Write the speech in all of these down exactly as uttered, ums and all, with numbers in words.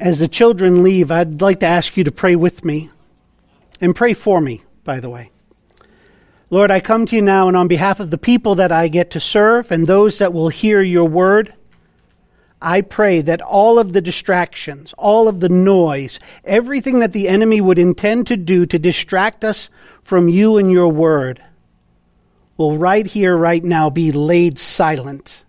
As the children leave, I'd like to ask you to pray with me and pray for me, by the way. Lord, I come to you now, and on behalf of the people that I get to serve and those that will hear your word, I pray that all of the distractions, all of the noise, everything that the enemy would intend to do to distract us from you and your word will right here, right now, be laid silent.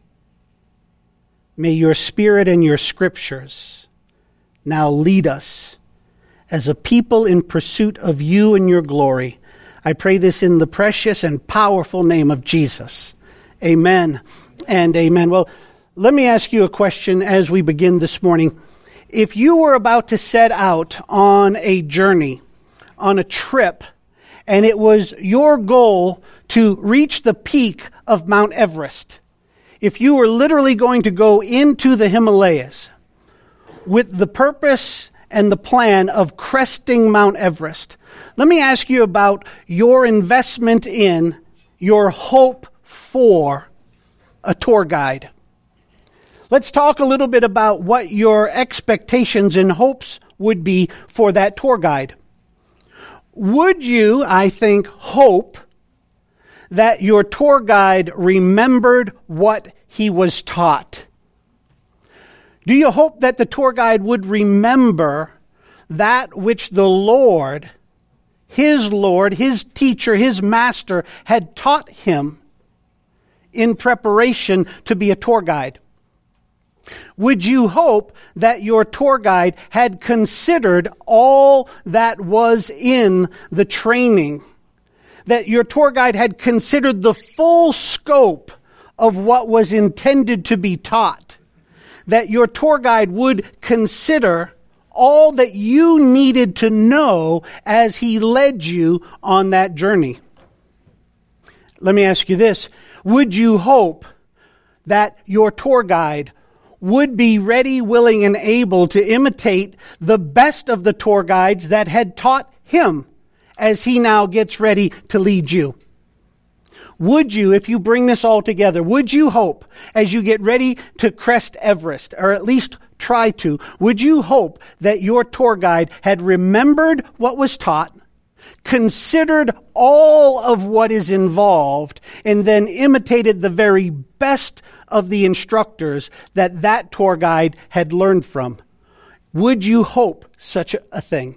May your spirit and your scriptures now lead us as a people in pursuit of you and your glory. I pray this in the precious and powerful name of Jesus. Amen and amen. Well, let me ask you a question as we begin this morning. If you were about to set out on a journey, on a trip, and it was your goal to reach the peak of Mount Everest, if you were literally going to go into the Himalayas with the purpose and the plan of cresting Mount Everest, let me ask you about your investment in, your hope for a tour guide. Let's talk a little bit about what your expectations and hopes would be for that tour guide. Would you, I think, hope that your tour guide remembered what he was taught? Do you hope that the tour guide would remember that which the Lord, his Lord, his teacher, his master had taught him in preparation to be a tour guide? Would you hope that your tour guide had considered all that was in the training? That your tour guide had considered the full scope of what was intended to be taught? That your tour guide would consider all that you needed to know as he led you on that journey? Let me ask you this. Would you hope that your tour guide would be ready, willing, and able to imitate the best of the tour guides that had taught him as he now gets ready to lead you? Would you, if you bring this all together, would you hope as you get ready to crest Everest, or at least try to, would you hope that your tour guide had remembered what was taught, considered all of what is involved, and then imitated the very best of the instructors that that tour guide had learned from? Would you hope such a thing?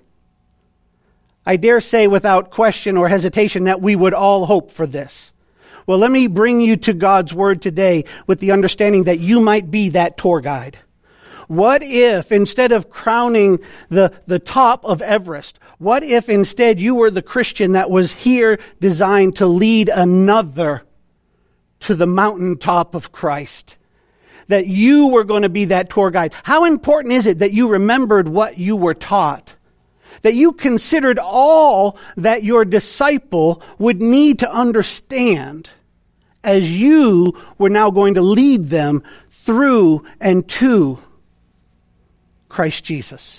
I dare say without question or hesitation that we would all hope for this. Well, let me bring you to God's word today with the understanding that you might be that tour guide. What if instead of crowning the, the top of Everest, what if instead you were the Christian that was here designed to lead another to the mountaintop of Christ? That you were going to be that tour guide. How important is it that you remembered what you were taught? That you considered all that your disciple would need to understand as you were now going to lead them through and to Christ Jesus?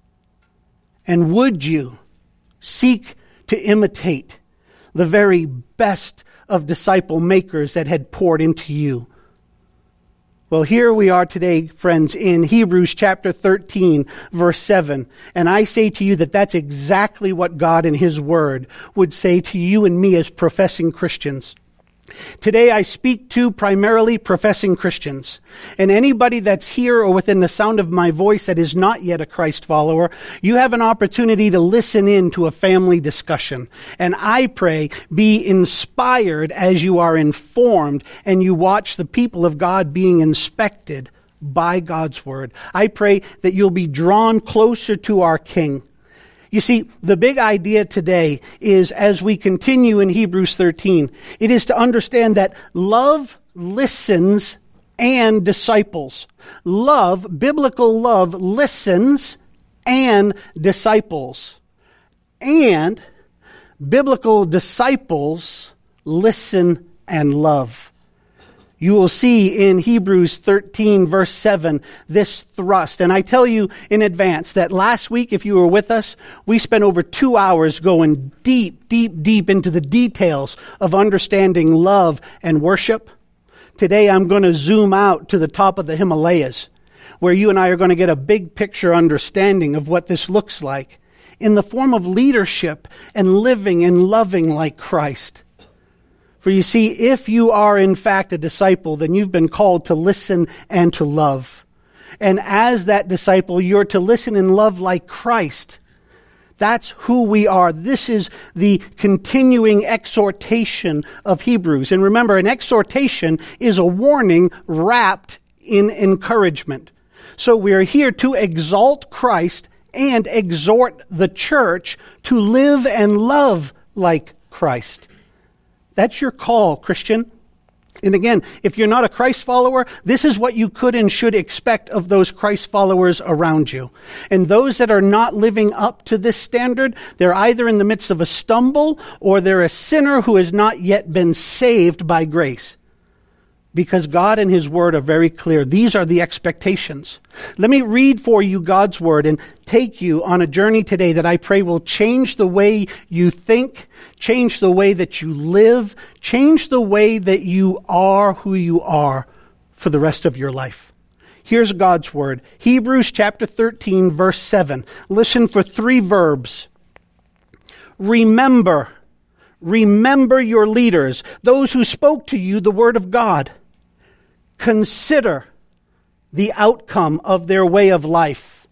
And would you seek to imitate the very best of disciple makers that had poured into you? Well, here we are today, friends, in Hebrews chapter thirteen, verse seven. And I say to you that that's exactly what God in his word would say to you and me as professing Christians. Today I speak to primarily professing Christians. And anybody that's here or within the sound of my voice that is not yet a Christ follower, you have an opportunity to listen in to a family discussion. And I pray be inspired as you are informed and you watch the people of God being inspected by God's word. I pray that you'll be drawn closer to our King. You see, the big idea today is, as we continue in Hebrews thirteen, it is to understand that love listens and disciples. Love, biblical love, listens and disciples. And biblical disciples listen and love. You will see in Hebrews thirteen, verse seven, this thrust. And I tell you in advance that last week, if you were with us, we spent over two hours going deep, deep, deep into the details of understanding love and worship. Today, I'm going to zoom out to the top of the Himalayas. where you and I are going to get a big picture understanding of what this looks like in the form of leadership and living and loving like Christ. For you see, if you are in fact a disciple, then you've been called to listen and to love. And as that disciple, you're to listen and love like Christ. That's who we are. This is the continuing exhortation of Hebrews. And remember, an exhortation is a warning wrapped in encouragement. So we are here to exalt Christ and exhort the church to live and love like Christ. That's your call, Christian. And again, if you're not a Christ follower, this is what you could and should expect of those Christ followers around you. And those that are not living up to this standard, they're either in the midst of a stumble or they're a sinner who has not yet been saved by grace. Because God and His Word are very clear. These are the expectations. Let me read for you God's Word and take you on a journey today that I pray will change the way you think, change the way that you live, change the way that you are who you are for the rest of your life. Here's God's Word. Hebrews chapter thirteen, verse seven. Listen for three verbs. Remember. Remember your leaders, those who spoke to you the Word of God. Consider the outcome of their way of life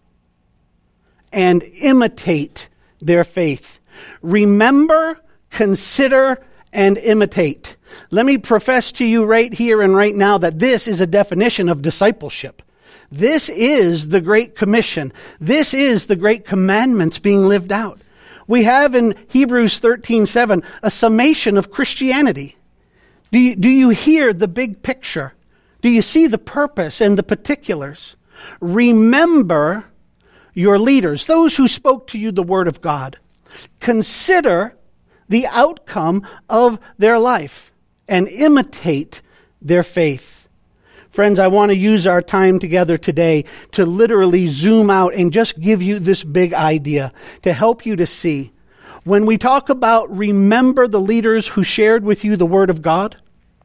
and imitate their faith. Remember, consider, and imitate. Let me profess to you right here and right now that this is a definition of discipleship. This is the Great Commission. This is the Great Commandments being lived out. We have in Hebrews thirteen seven a summation of Christianity. Do you, do you hear the big picture? Do you see the purpose and the particulars? Remember your leaders, those who spoke to you the Word of God. Consider the outcome of their life and imitate their faith. Friends, I want to use our time together today to literally zoom out and just give you this big idea to help you to see. When we talk about remember the leaders who shared with you the Word of God,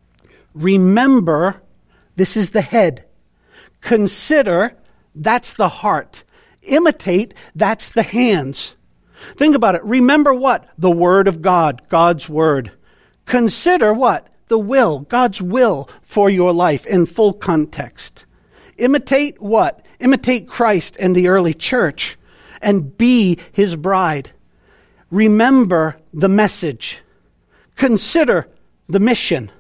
remember, this is the head. Consider, that's the heart. Imitate, that's the hands. Think about it. Remember what? The Word of God, God's Word. Consider what? The will, God's will for your life in full context. Imitate what? Imitate Christ and the early church and be His bride. Remember the message. Consider the mission.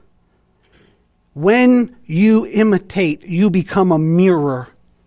When you imitate, you become a mirror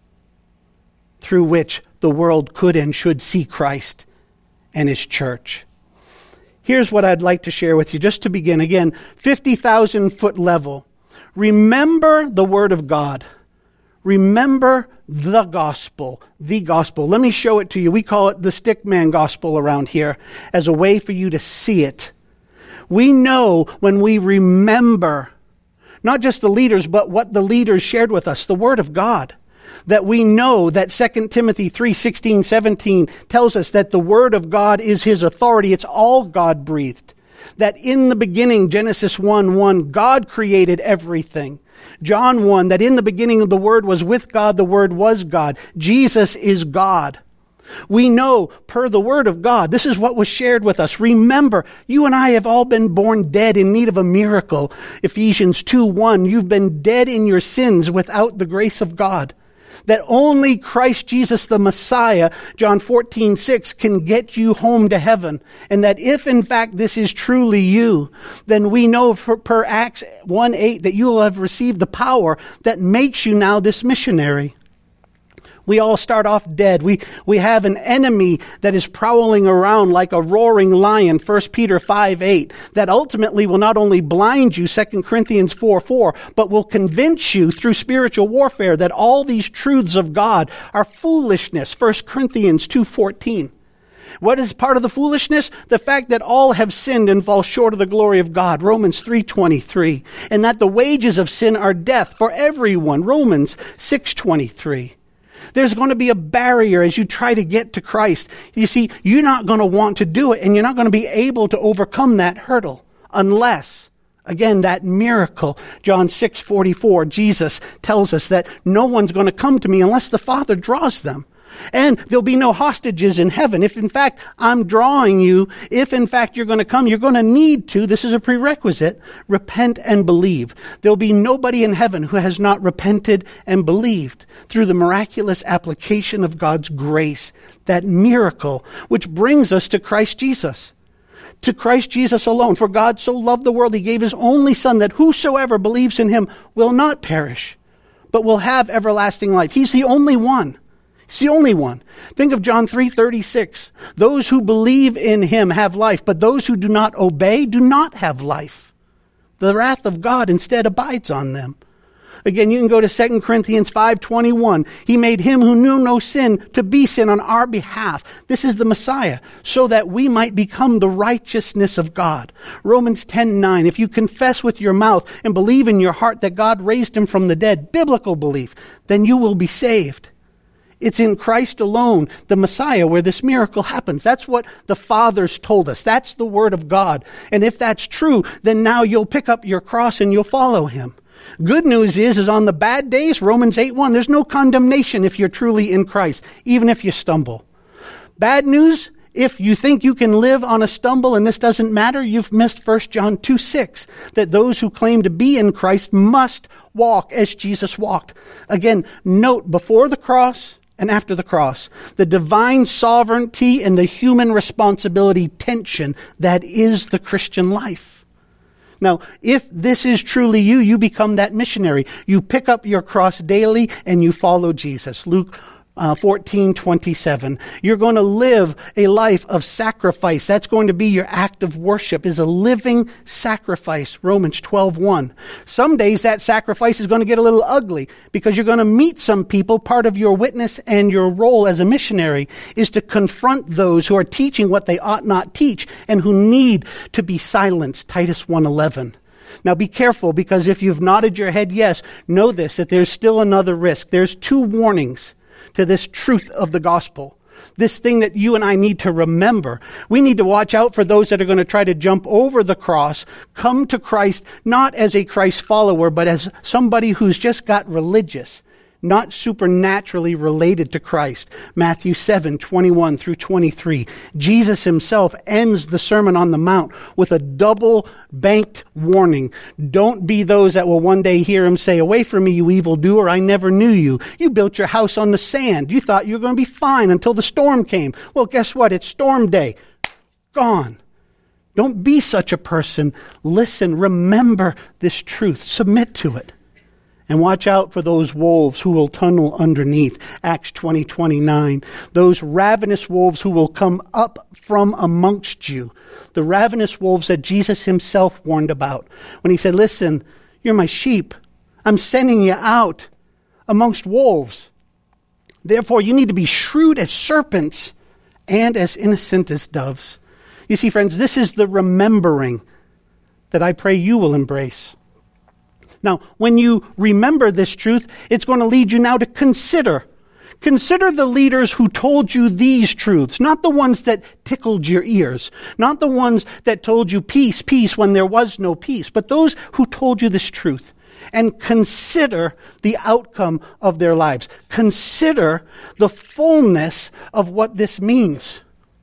through which the world could and should see Christ and His church. Here's what I'd like to share with you just to begin. Again, fifty thousand foot level. Remember the Word of God. Remember the gospel, the gospel. Let me show it to you. We call it the stickman gospel around here as a way for you to see it. We know when we remember not just the leaders, but what the leaders shared with us, the Word of God, that we know that Second Timothy three sixteen, seventeen tells us that the Word of God is His authority. It's all God-breathed. That in the beginning, Genesis one one, God created everything. John one, that in the beginning the Word was with God, the Word was God. Jesus is God. We know, per the Word of God, this is what was shared with us. Remember, you and I have all been born dead in need of a miracle. Ephesians two one, you've been dead in your sins without the grace of God. That only Christ Jesus the Messiah, John fourteen six, can get you home to heaven. And that if in fact this is truly you, then we know per, per Acts one eight that you will have received the power that makes you now this missionary. We all start off dead. We we have an enemy that is prowling around like a roaring lion, First Peter five eight, that ultimately will not only blind you, Second Corinthians four four, but will convince you through spiritual warfare that all these truths of God are foolishness, First Corinthians two fourteen. What is part of the foolishness? The fact that all have sinned and fall short of the glory of God, Romans three twenty-three, and that the wages of sin are death for everyone, Romans six twenty-three. There's going to be a barrier as you try to get to Christ. You see, you're not going to want to do it, and you're not going to be able to overcome that hurdle unless, Again, that miracle, John six forty-four, Jesus tells us that no one's going to come to me unless the Father draws them. And there'll be no hostages in heaven. If in fact I'm drawing you, if in fact you're going to come, you're going to need to, this is a prerequisite, repent and believe. There'll be nobody in heaven who has not repented and believed through the miraculous application of God's grace, that miracle which brings us to Christ Jesus. To Christ Jesus alone. For God so loved the world, he gave his only Son, that whosoever believes in him will not perish, but will have everlasting life. He's the only one. He's the only one. Think of John three thirty-six. Those who believe in him have life, but those who do not obey do not have life. The wrath of God instead abides on them. Again, you can go to Second Corinthians five twenty-one. He made him who knew no sin to be sin on our behalf. This is the Messiah, so that we might become the righteousness of God. Romans ten nine. If you confess with your mouth and believe in your heart that God raised him from the dead, biblical belief, then you will be saved. It's in Christ alone, the Messiah, where this miracle happens. That's what the fathers told us. That's the word of God. And if that's true, then now you'll pick up your cross and you'll follow him. Good news is, is on the bad days, Romans eight one, there's no condemnation if you're truly in Christ, even if you stumble. Bad news, if you think you can live on a stumble and this doesn't matter, you've missed First John two six, that those who claim to be in Christ must walk as Jesus walked. Again, note before the cross and after the cross, the divine sovereignty and the human responsibility tension that is the Christian life. Now, if this is truly you, you become that missionary. You pick up your cross daily and you follow Jesus. Luke uh, fourteen twenty-seven. You're going to live a life of sacrifice. That's going to be your act of worship, is a living sacrifice. Romans twelve one. Some days that sacrifice is going to get a little ugly because you're going to meet some people. Part of your witness and your role as a missionary is to confront those who are teaching what they ought not teach and who need to be silenced. Titus one eleven. Now be careful, because if you've nodded your head yes, know this, that there's still another risk. There's two warnings to this truth of the gospel. This thing that you and I need to remember. We need to watch out for those that are going to try to jump over the cross, come to Christ, not as a Christ follower, but as somebody who's just got religious, not supernaturally related to Christ. Matthew seven twenty-one through twenty-three. Jesus himself ends the Sermon on the Mount with a double banked warning. Don't be those that will one day hear him say, "Away from me, you evildoer, I never knew you. You built your house on the sand. You thought you were going to be fine until the storm came. Well, guess what? It's storm day. Gone." Don't be such a person. Listen, remember this truth. Submit to it. And watch out for those wolves who will tunnel underneath. Acts twenty twenty-nine. Those ravenous wolves who will come up from amongst you. The ravenous wolves that Jesus himself warned about when he said, "Listen, you're my sheep. I'm sending you out amongst wolves. Therefore, you need to be shrewd as serpents and as innocent as doves." You see, friends, this is the remembering that I pray you will embrace. Now, when you remember this truth, it's going to lead you now to consider. Consider the leaders who told you these truths, not the ones that tickled your ears, not the ones that told you peace, peace when there was no peace, but those who told you this truth. And consider the outcome of their lives. Consider the fullness of what this means.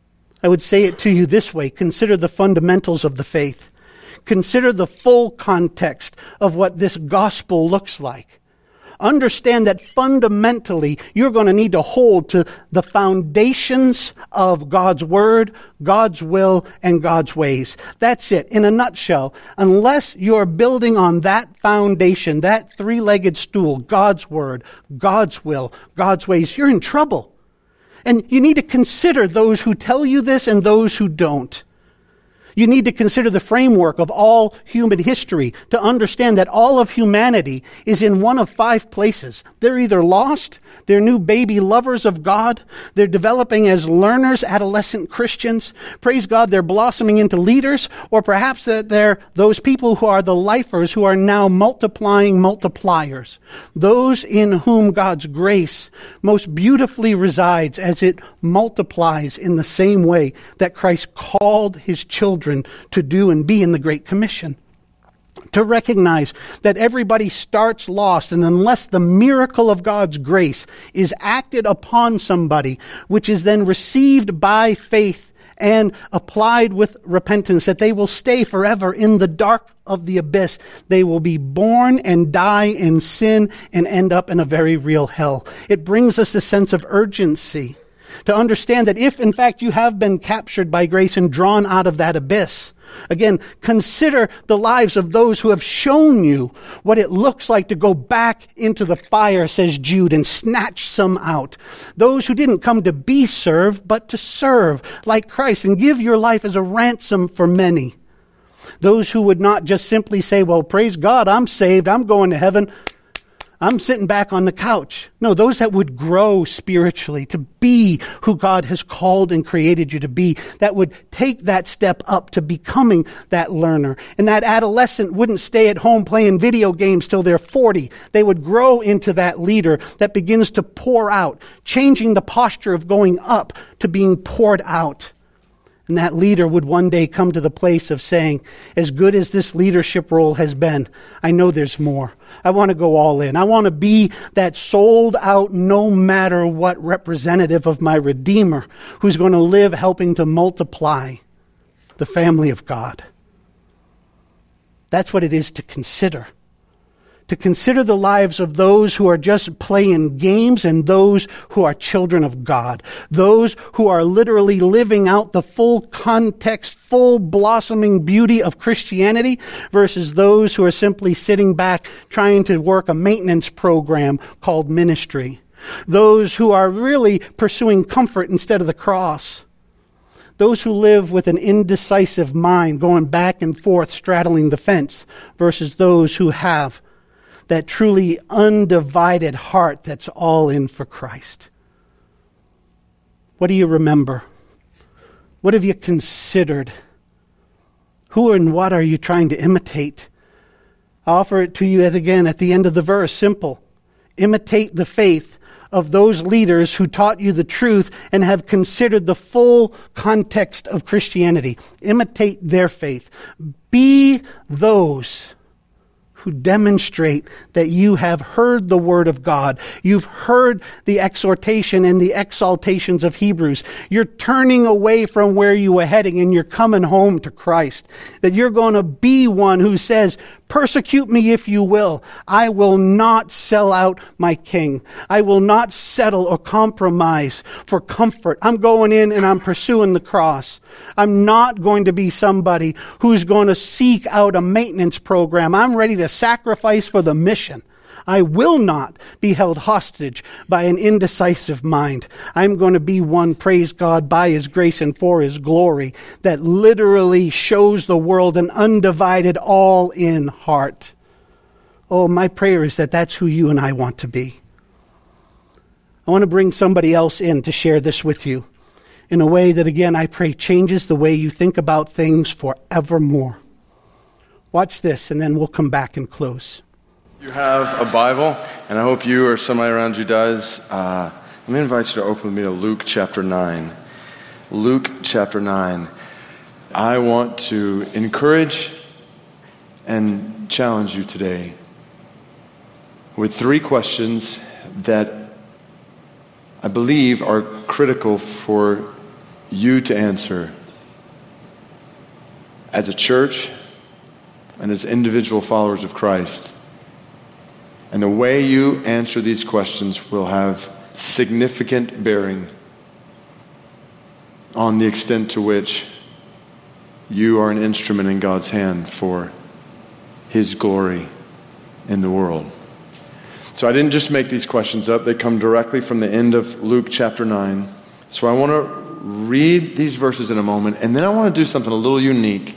I would say it to you this way. Consider the fundamentals of the faith. Consider the full context of what this gospel looks like. Understand that fundamentally you're going to need to hold to the foundations of God's word, God's will, and God's ways. That's it. In a nutshell, unless you're building on that foundation, that three-legged stool, God's word, God's will, God's ways, you're in trouble. And you need to consider those who tell you this and those who don't. You need to consider the framework of all human history to understand that all of humanity is in one of five places. They're either lost, they're new baby lovers of God, they're developing as learners, adolescent Christians. Praise God, they're blossoming into leaders, or perhaps that they're those people who are the lifers who are now multiplying multipliers. Those in whom God's grace most beautifully resides as it multiplies in the same way that Christ called his children to do and be in the Great Commission. To recognize that everybody starts lost, and unless the miracle of God's grace is acted upon somebody, which is then received by faith and applied with repentance, that they will stay forever in the dark of the abyss. They will be born and die in sin and end up in a very real hell. It brings us a sense of urgency to understand that if, in fact, you have been captured by grace and drawn out of that abyss, again, consider the lives of those who have shown you what it looks like to go back into the fire, says Jude, and snatch some out. Those who didn't come to be served, but to serve like Christ and give your life as a ransom for many. Those who would not just simply say, well, praise God, I'm saved, I'm going to heaven, I'm sitting back on the couch. No, those that would grow spiritually to be who God has called and created you to be, that would take that step up to becoming that learner. And that adolescent wouldn't stay at home playing video games till they're forty. They would grow into that leader that begins to pour out, changing the posture of going up to being poured out. And that leader would one day come to the place of saying, as good as this leadership role has been, I know there's more. I want to go all in. I want to be that sold out, no matter what, representative of my Redeemer, who's going to live helping to multiply the family of God. That's what it is to consider. To consider the lives of those who are just playing games and those who are children of God. Those who are literally living out the full context, full blossoming beauty of Christianity versus those who are simply sitting back trying to work a maintenance program called ministry. Those who are really pursuing comfort instead of the cross. Those who live with an indecisive mind going back and forth straddling the fence versus those who have that truly undivided heart that's all in for Christ. What do you remember? What have you considered? Who and what are you trying to imitate? I offer it to you yet again at the end of the verse. Simple. Imitate the faith of those leaders who taught you the truth and have considered the full context of Christianity. Imitate their faith. Be those who demonstrate that you have heard the word of God. You've heard the exhortation and the exaltations of Hebrews. You're turning away from where you were heading and you're coming home to Christ. That you're going to be one who says, persecute me if you will. I will not sell out my King. I will not settle or compromise for comfort. I'm going in and I'm pursuing the cross. I'm not going to be somebody who's going to seek out a maintenance program. I'm ready to sacrifice for the mission. I will not be held hostage by an indecisive mind. I'm going to be one, praise God, by His grace and for His glory, that literally shows the world an undivided, all-in heart. Oh, my prayer is that that's who you and I want to be. I want to bring somebody else in to share this with you in a way that, again, I pray changes the way you think about things forevermore. Watch this, and then we'll come back and close. You have a Bible, and I hope you or somebody around you does. Uh, I'm going to invite you to open with me to Luke chapter nine. Luke chapter nine. I want to encourage and challenge you today with three questions that I believe are critical for you to answer as a church and as individual followers of Christ. And the way you answer these questions will have significant bearing on the extent to which you are an instrument in God's hand for His glory in the world. So I didn't just make these questions up. They come directly from the end of Luke chapter nine. So I want to read these verses in a moment, and then I want to do something a little unique.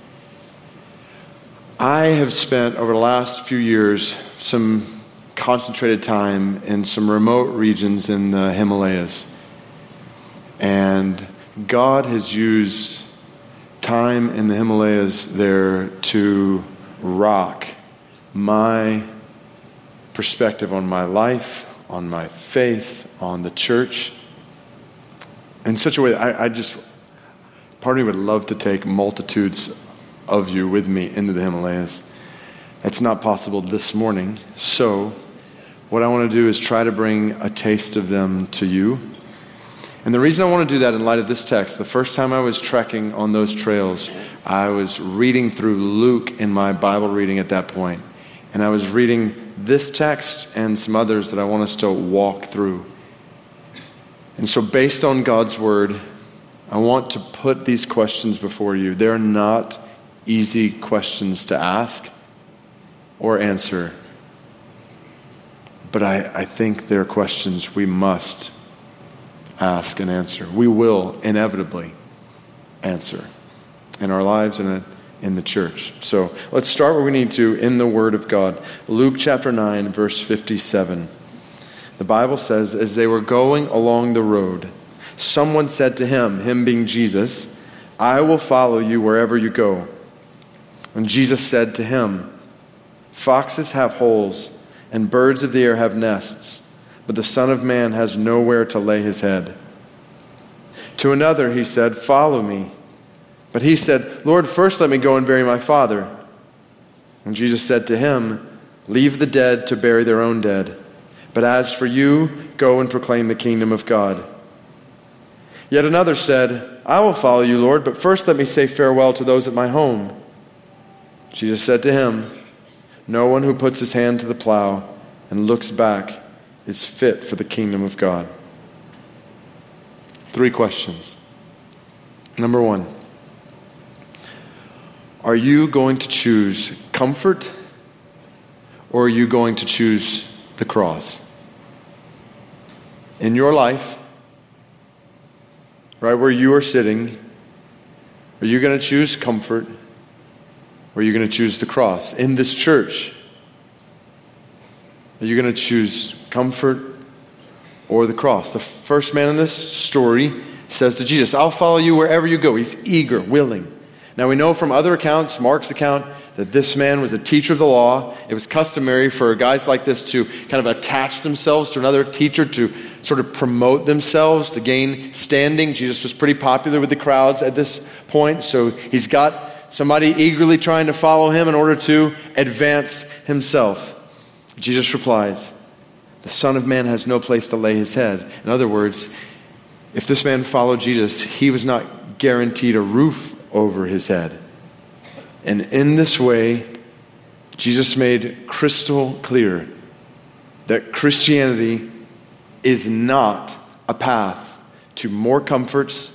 I have spent over the last few years some concentrated time in some remote regions in the Himalayas. And God has used time in the Himalayas there to rock my perspective on my life, on my faith, on the church, in such a way that I, I just, part of me would love to take multitudes of you with me into the Himalayas It's not possible this morning. So what I want to do is try to bring a taste of them to you. And the reason I want to do that in light of this text, the first time I was trekking on those trails, I was reading through Luke in my Bible reading at that point. And I was reading this text and some others that I want us to walk through. And so based on God's word, I want to put these questions before you. They're not easy questions to ask or answer. But I, I think they're questions we must ask and answer. We will inevitably answer in our lives and in the church. So let's start where we need to in the Word of God. Luke chapter nine, verse fifty-seven. The Bible says, as they were going along the road, someone said to him, him being Jesus, I will follow you wherever you go. And Jesus said to him, foxes have holes, and birds of the air have nests, but the Son of Man has nowhere to lay his head. To another he said, follow me. But he said, Lord, first let me go and bury my father. And Jesus said to him, leave the dead to bury their own dead. But as for you, go and proclaim the kingdom of God. Yet another said, I will follow you, Lord, but first let me say farewell to those at my home. Jesus said to him, no one who puts his hand to the plow and looks back is fit for the kingdom of God. Three questions. Number one, are you going to choose comfort or are you going to choose the cross? In your life, right where you are sitting, are you going to choose comfort or are you going to choose the cross? In this church, are you going to choose comfort or the cross? The first man in this story says to Jesus, I'll follow you wherever you go. He's eager, willing. Now we know from other accounts, Mark's account, that this man was a teacher of the law. It was customary for guys like this to kind of attach themselves to another teacher to sort of promote themselves, to gain standing. Jesus was pretty popular with the crowds at this point, so he's got somebody eagerly trying to follow him in order to advance himself. Jesus replies, the Son of Man has no place to lay his head. In other words, if this man followed Jesus, he was not guaranteed a roof over his head. And in this way, Jesus made crystal clear that Christianity is not a path to more comforts,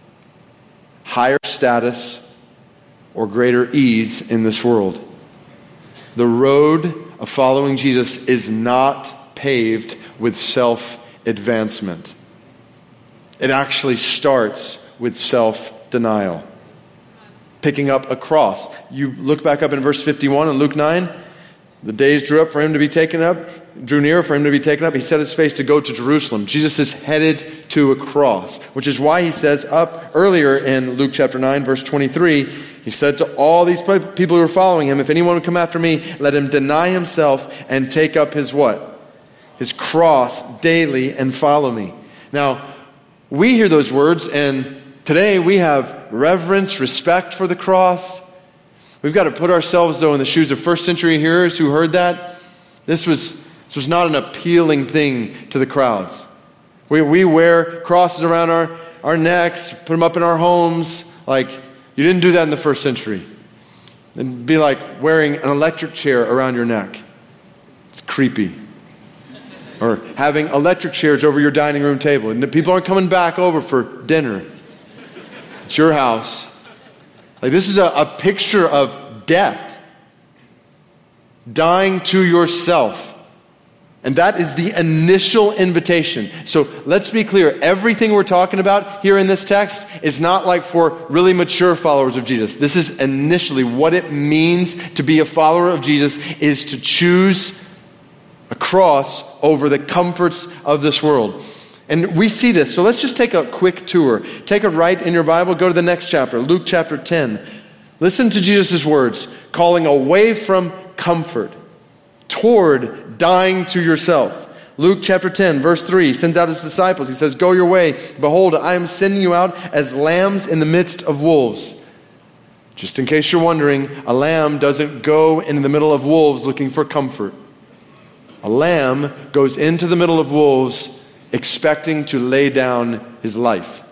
higher status, or greater ease in this world. The road of following Jesus is not paved with self-advancement. It actually starts with self-denial. Picking up a cross. You look back up in verse fifty-one in Luke nine. The days drew up for him to be taken up, drew near for him to be taken up. He set his face to go to Jerusalem. Jesus is headed to a cross, which is why he says up earlier in Luke chapter nine, verse twenty-three, he said to all these people who were following him, if anyone would come after me, let him deny himself and take up his what? His cross daily and follow me. Now, we hear those words and today we have reverence, respect for the cross. We've got to put ourselves, though, in the shoes of first century hearers who heard that. This was this was not an appealing thing to the crowds. We we wear crosses around our, our necks, put them up in our homes. Like, you didn't do that in the first century. It'd be like wearing an electric chair around your neck. It's creepy. Or having electric chairs over your dining room table. And the people aren't coming back over for dinner. It's your house. Like, this is a, a picture of death. Dying to yourself. And that is the initial invitation. So let's be clear. Everything we're talking about here in this text is not like for really mature followers of Jesus. This is initially what it means to be a follower of Jesus, is to choose a cross over the comforts of this world. And we see this. So let's just take a quick tour. Take a right in your Bible. Go to the next chapter, Luke chapter ten. Listen to Jesus' words, calling away from comfort toward dying to yourself. Luke chapter ten, verse three, he sends out his disciples. He says, go your way. Behold, I am sending you out as lambs in the midst of wolves. Just in case you're wondering, a lamb doesn't go into the middle of wolves looking for comfort. A lamb goes into the middle of wolves expecting to lay down his life.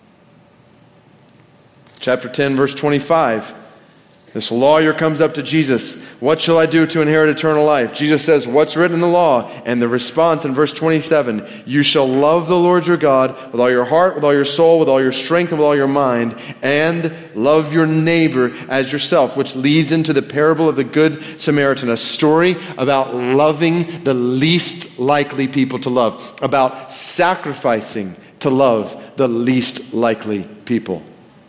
Chapter ten, verse twenty-five. This lawyer comes up to Jesus. What shall I do to inherit eternal life? Jesus says, what's written in the law? And the response in verse twenty-seven, you shall love the Lord your God with all your heart, with all your soul, with all your strength, and with all your mind, and love your neighbor as yourself, which leads into the parable of the Good Samaritan, a story about loving the least likely people to love, about sacrificing to love the least likely people.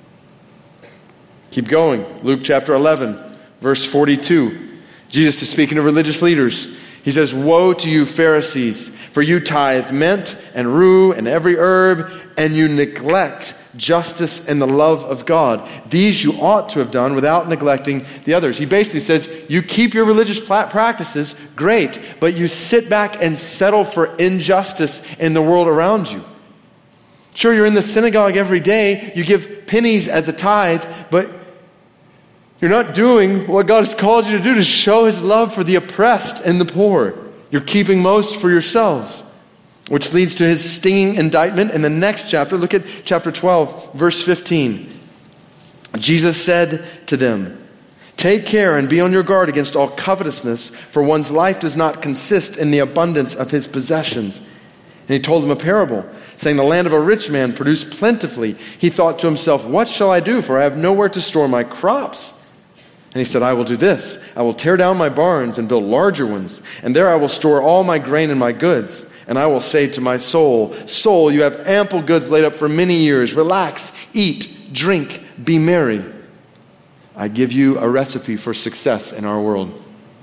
Keep going. Luke chapter eleven, verse forty-two. Jesus is speaking to religious leaders. He says, woe to you Pharisees, for you tithe mint and rue and every herb, and you neglect justice and the love of God. These you ought to have done without neglecting the others. He basically says, you keep your religious practices, great, but you sit back and settle for injustice in the world around you. Sure, you're in the synagogue every day, you give pennies as a tithe, but you're not doing what God has called you to do, to show His love for the oppressed and the poor. You're keeping most for yourselves, which leads to His stinging indictment in the next chapter. Look at chapter twelve, verse fifteen. Jesus said to them, take care and be on your guard against all covetousness, for one's life does not consist in the abundance of his possessions. And He told them a parable, saying, the land of a rich man produced plentifully. He thought to himself, what shall I do? For I have nowhere to store my crops. And he said, I will do this. I will tear down my barns and build larger ones, and there I will store all my grain and my goods. And I will say to my soul, soul, you have ample goods laid up for many years. Relax, eat, drink, be merry. I give you a recipe for success in our world.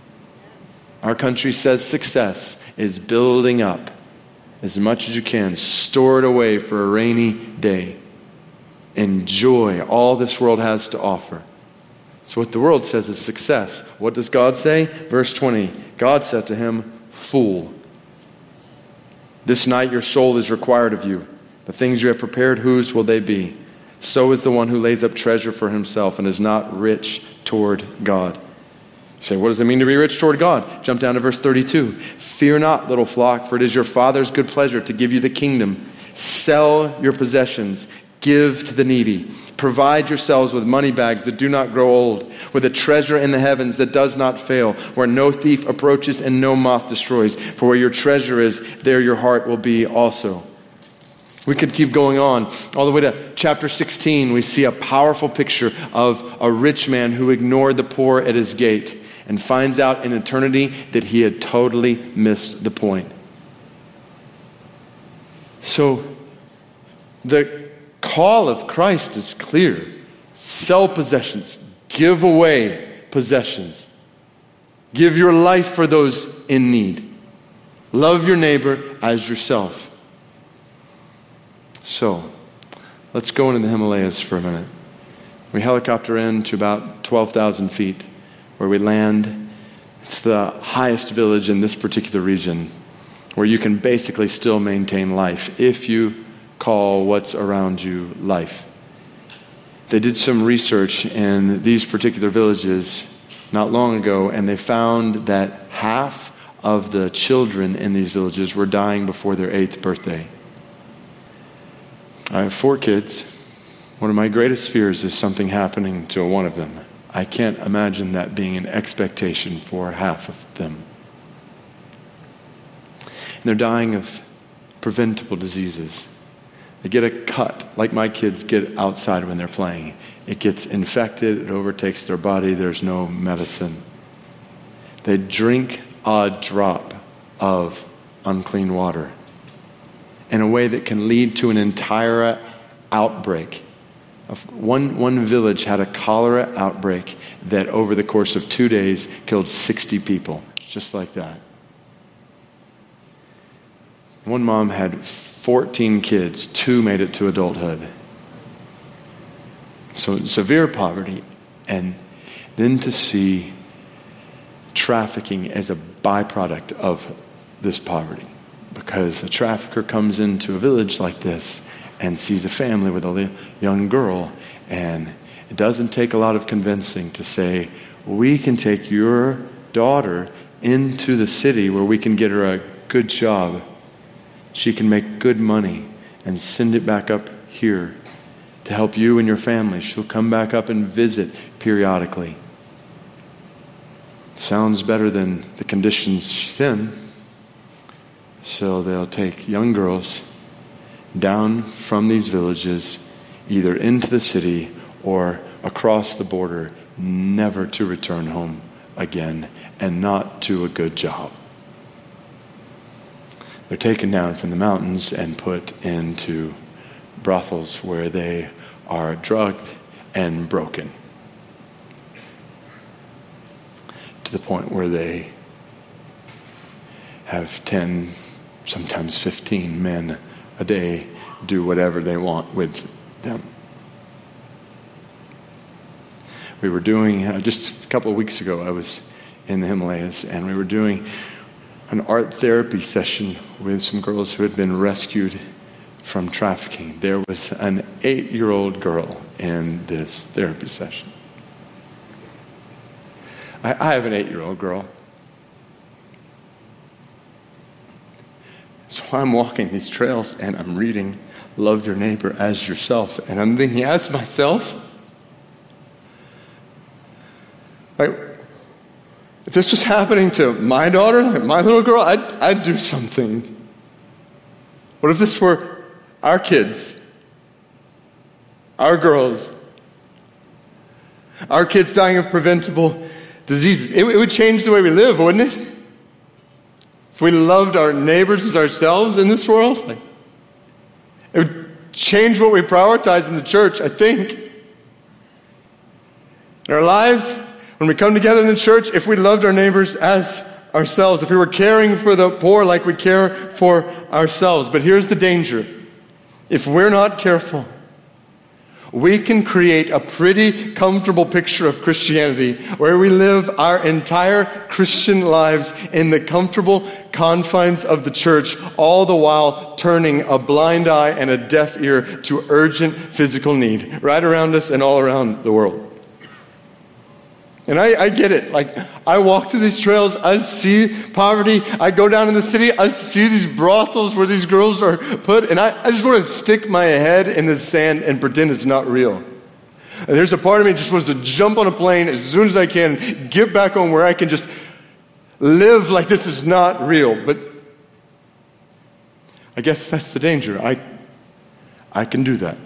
Our country says success is building up as much as you can. Store it away for a rainy day. Enjoy all this world has to offer. It's what the world says is success. What does God say? Verse twenty. God said to him, fool. This night your soul is required of you. The things you have prepared, whose will they be? So is the one who lays up treasure for himself and is not rich toward God. You say, what does it mean to be rich toward God? Jump down to verse thirty-two. Fear not, little flock, for it is your Father's good pleasure to give you the kingdom. Sell your possessions. Give to the needy. Provide yourselves with money bags that do not grow old, with a treasure in the heavens that does not fail, where no thief approaches and no moth destroys. For where your treasure is, there your heart will be also. We could keep going on. All the way to chapter sixteen, we see a powerful picture of a rich man who ignored the poor at his gate and finds out in eternity that he had totally missed the point. So, the call of Christ is clear. Sell possessions. Give away possessions. Give your life for those in need. Love your neighbor as yourself. So, let's go into the Himalayas for a minute. We helicopter in to about twelve thousand feet where we land. It's the highest village in this particular region where you can basically still maintain life if you call what's around you life. They did some research in these particular villages not long ago, and they found that half of the children in these villages were dying before their eighth birthday. I have four kids. One of my greatest fears is something happening to one of them. I can't imagine that being an expectation for half of them. And they're dying of preventable diseases. They get a cut, like my kids get outside when they're playing. It gets infected, it overtakes their body, there's no medicine. They drink a drop of unclean water in a way that can lead to an entire outbreak. One, one village had a cholera outbreak that over the course of two days killed sixty people, just like that. One mom had fourteen kids, two made it to adulthood. So severe poverty, and then to see trafficking as a byproduct of this poverty. Because a trafficker comes into a village like this and sees a family with a young girl, and It doesn't take a lot of convincing to say, we can take your daughter into the city where we can get her a good job. She can make good money and send it back up here to help you and your family. She'll come back up and visit periodically. Sounds better than the conditions she's in. So they'll take young girls down from these villages, either into the city or across the border, never to return home again, and not to a good job. They're taken down from the mountains and put into brothels where they are drugged and broken to the point where they have ten, sometimes fifteen men a day do whatever they want with them. We were doing, uh, just a couple of weeks ago, I was in the Himalayas, and we were doing an art therapy session with some girls who had been rescued from trafficking. There was an eight-year-old girl in this therapy session. I, I have an eight-year-old girl. So I'm walking these trails and I'm reading Love Your Neighbor as Yourself. And I'm thinking, as myself, like, if this was happening to my daughter, like my little girl, I'd, I'd do something. What if this were our kids, our girls, our kids dying of preventable diseases? It, it would change the way we live, wouldn't it? If we loved our neighbors as ourselves in this world, like, it would change what we prioritize in the church, I think. In our lives, when we come together in the church, if we loved our neighbors as ourselves, if we were caring for the poor like we care for ourselves. But here's the danger. If we're not careful, we can create a pretty comfortable picture of Christianity where we live our entire Christian lives in the comfortable confines of the church, all the while turning a blind eye and a deaf ear to urgent physical need right around us and all around the world. And I, I get it. Like, I walk through these trails, I see poverty, I go down in the city, I see these brothels where these girls are put, and I, I just want to stick my head in the sand and pretend it's not real. And there's a part of me that just wants to jump on a plane as soon as I can, get back on where I can just live like this is not real. But I guess that's the danger. I, I can do that.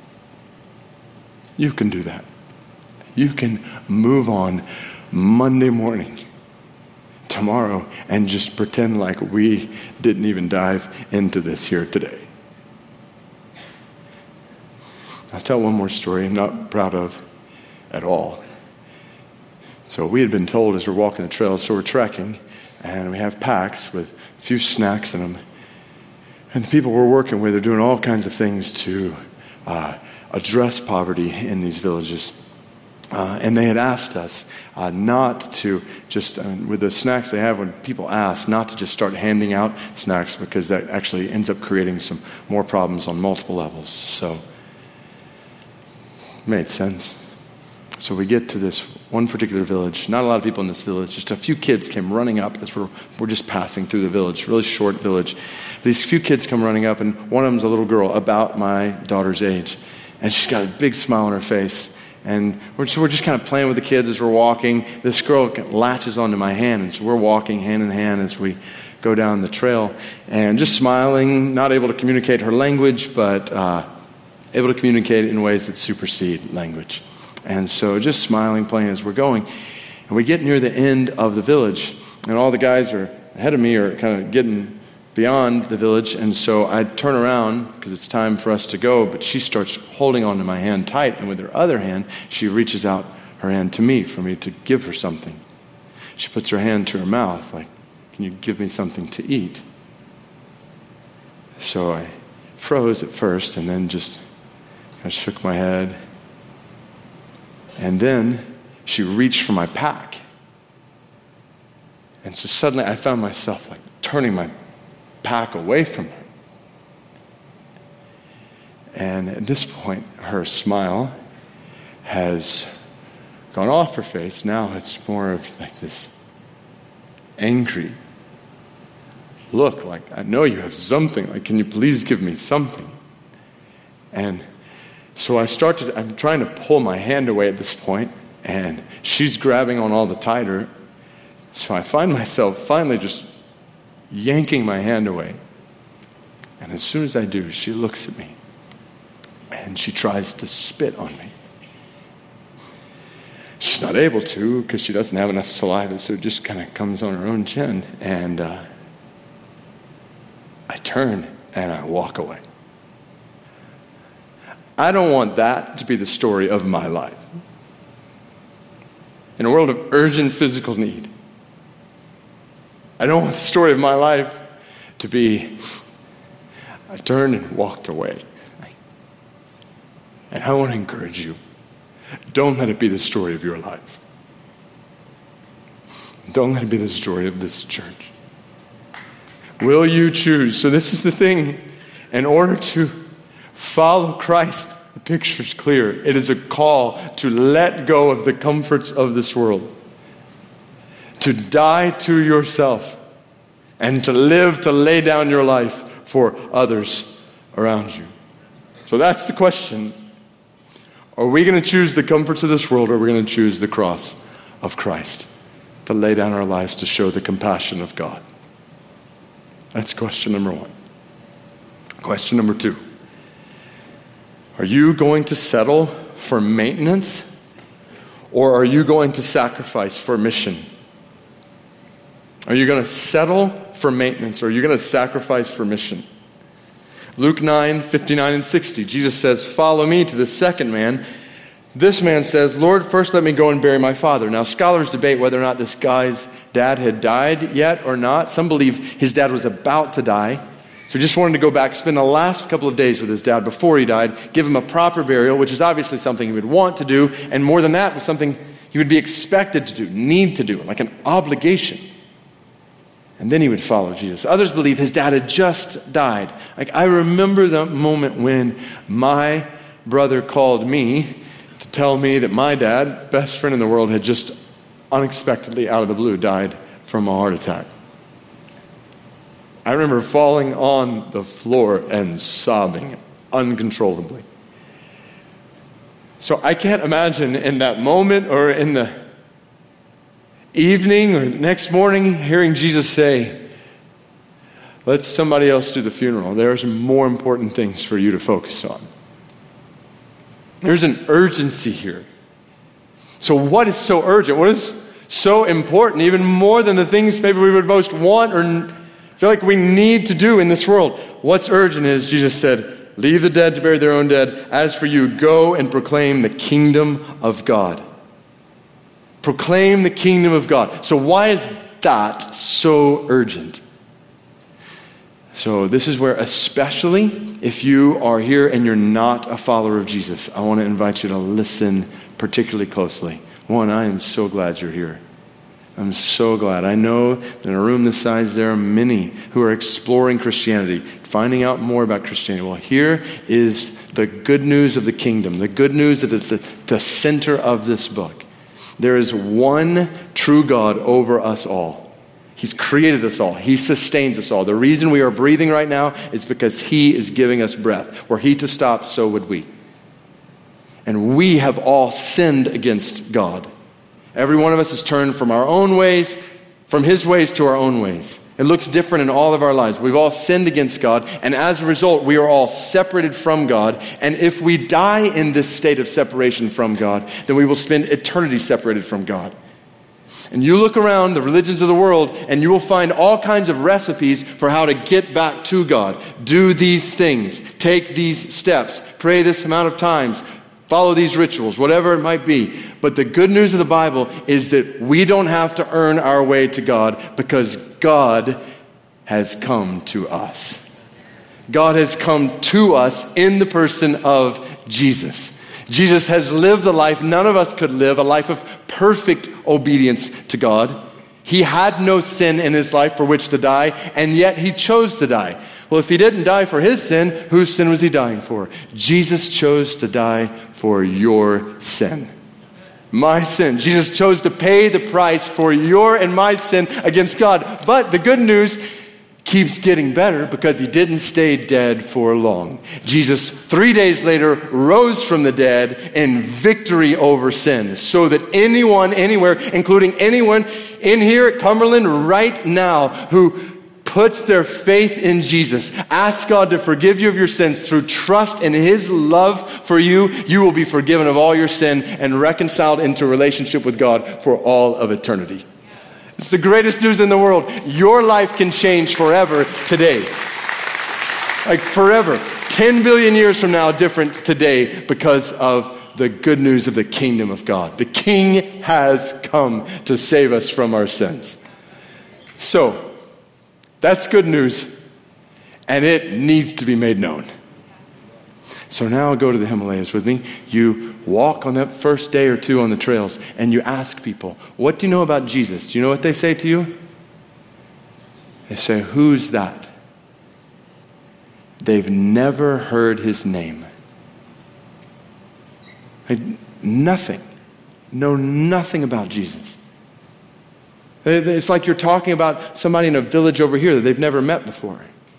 You can do that. You can move on Monday morning, tomorrow, and just pretend like we didn't even dive into this here today. I'll tell one more story I'm not proud of at all. So we had been told as we're walking the trails, so we're trekking, and we have packs with a few snacks in them. And the people we're working with are doing all kinds of things to uh, address poverty in these villages. Uh, and they had asked us uh, not to just, uh, with the snacks they have, when people ask, not to just start handing out snacks, because that actually ends up creating some more problems on multiple levels. So, it made sense. So we get to this one particular village. Not a lot of people in this village. Just a few kids came running up as we're, we're just passing through the village. Really short village. These few kids come running up, and one of them's a little girl about my daughter's age. And she's got a big smile on her face. And we're, so we're just kind of playing with the kids as we're walking. This girl latches onto my hand, and so we're walking hand in hand as we go down the trail. And just smiling, not able to communicate her language, but uh, able to communicate in ways that supersede language. And so just smiling, playing as we're going. And we get near the end of the village, and all the guys are ahead of me are kind of getting beyond the village, and so I turn around because it's time for us to go, but she starts holding onto my hand tight, and with her other hand, she reaches out her hand to me for me to give her something. She puts her hand to her mouth, like, can you give me something to eat? So I froze at first, and then just kind of shook my head. And then she reached for my pack. And so suddenly I found myself like turning my pack away from her. And at this point, her smile has gone off her face. Now it's more of like this angry look, like, I know you have something. Like, can you please give me something? And so I start to, I'm trying to pull my hand away at this point, and she's grabbing on all the tighter. So I find myself finally just yanking my hand away. And as soon as I do, she looks at me, and she tries to spit on me. She's not able to because she doesn't have enough saliva, so it just kind of comes on her own chin. And uh, I turn and I walk away. I don't want that to be the story of my life. In a world of urgent physical need, I don't want the story of my life to be, I turned and walked away. And I want to encourage you, don't let it be the story of your life. Don't let it be the story of this church. Will you choose? So this is the thing. In order to follow Christ, the picture's clear. It is a call to let go of the comforts of this world. To die to yourself. And to live, to lay down your life for others around you. So that's the question. Are we going to choose the comforts of this world, or are we going to choose the cross of Christ? To lay down our lives to show the compassion of God. That's question number one. Question number two. Are you going to settle for maintenance, or are you going to sacrifice for mission? Are you going to settle for maintenance, or are you going to sacrifice for mission? Luke nine, fifty-nine and sixty, Jesus says, "Follow me," to the second man. This man says, "Lord, first let me go and bury my father." Now, scholars debate whether or not this guy's dad had died yet or not. Some believe his dad was about to die. So he just wanted to go back, spend the last couple of days with his dad before he died, give him a proper burial, which is obviously something he would want to do, and more than that, was something he would be expected to do, need to do, like an obligation. And then he would follow Jesus. Others believe his dad had just died. Like, I remember the moment when my brother called me to tell me that my dad, best friend in the world, had just unexpectedly, out of the blue, died from a heart attack. I remember falling on the floor and sobbing uncontrollably. So I can't imagine in that moment or in the evening or the next morning hearing Jesus say, "Let somebody else do the funeral. There's more important things for you to focus on." There's an urgency here. So what is so urgent? What is so important, even more than the things maybe we would most want or feel like we need to do in this world? What's urgent is, Jesus said, "Leave the dead to bury their own dead. As for you, go and proclaim the kingdom of God." Proclaim the kingdom of God. So why is that so urgent? So this is where, especially if you are here and you're not a follower of Jesus, I want to invite you to listen particularly closely. One, I am so glad you're here. I'm so glad. I know that in a room this size, there are many who are exploring Christianity, finding out more about Christianity. Well, here is the good news of the kingdom, the good news that is the, the center of this book. There is one true God over us all. He's created us all. He sustains us all. The reason we are breathing right now is because He is giving us breath. Were He to stop, so would we. And we have all sinned against God. Every one of us has turned from our own ways, from His ways to our own ways. It looks different in all of our lives. We've all sinned against God, and as a result, we are all separated from God. And if we die in this state of separation from God, then we will spend eternity separated from God. And you look around the religions of the world, and you will find all kinds of recipes for how to get back to God. Do these things. Take these steps. Pray this amount of times. Follow these rituals, whatever it might be. But the good news of the Bible is that we don't have to earn our way to God, because God has come to us. God has come to us in the person of Jesus. Jesus has lived a life none of us could live, a life of perfect obedience to God. He had no sin in His life for which to die, and yet He chose to die. Well, if he didn't die for his sin, whose sin was he dying for? Jesus chose to die for your sin. My sin. Jesus chose to pay the price for your and my sin against God. But the good news keeps getting better because he didn't stay dead for long. Jesus, three days later, rose from the dead in victory over sin, so that anyone, anywhere, including anyone in here at Cumberland right now who puts their faith in Jesus, ask God to forgive you of your sins through trust in his love for you, you will be forgiven of all your sin and reconciled into a relationship with God for all of eternity. It's the greatest news in the world. Your life can change forever today. Like forever. ten billion years from now, different today because of the good news of the kingdom of God. The King has come to save us from our sins. So, that's good news, and it needs to be made known. So now go to the Himalayas with me. You walk on that first day or two on the trails, and you ask people, what do you know about Jesus? Do you know what they say to you? They say, who's that? They've never heard his name. Like, nothing. Know nothing about Jesus. It's like you're talking about somebody in a village over here that they've never met before.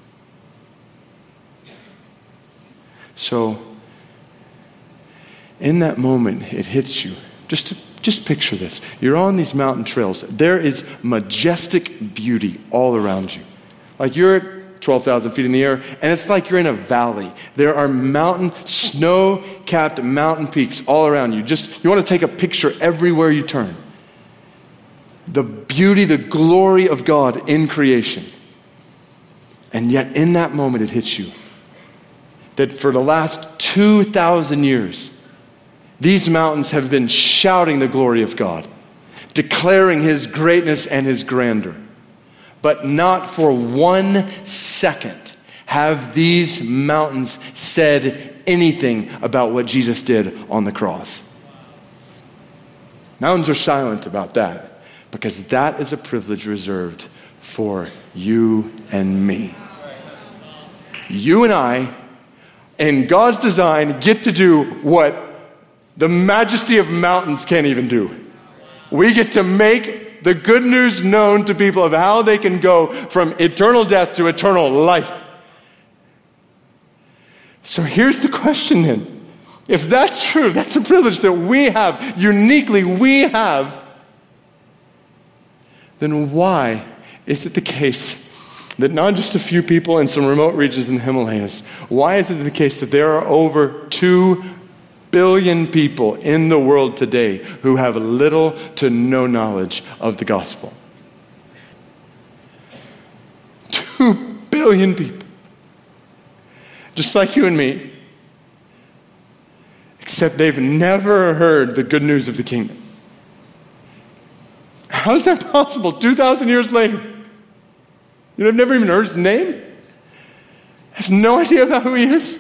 So, in that moment, it hits you. Just to, just picture this. You're on these mountain trails. There is majestic beauty all around you. Like you're at twelve thousand feet in the air, and it's like you're in a valley. There are mountain, snow-capped mountain peaks all around you. Just, you want to take a picture everywhere you turn. The beauty, the glory of God in creation. And yet, in that moment, it hits you. That for the last two thousand years, these mountains have been shouting the glory of God, declaring his greatness and his grandeur. But not for one second have these mountains said anything about what Jesus did on the cross. Mountains are silent about that because that is a privilege reserved for you and me. You and I, in God's design, get to do what the majesty of mountains can't even do. We get to make the good news known to people of how they can go from eternal death to eternal life. So here's the question then. If that's true, that's a privilege that we have, uniquely we have, then why is it the case that not just a few people in some remote regions in the Himalayas, why is it the case that there are over two billion people in the world today who have little to no knowledge of the gospel? Two billion people. Just like you and me. Except they've never heard the good news of the kingdom. How is that possible two thousand years later? You've never even heard his name? Have no idea about who he is?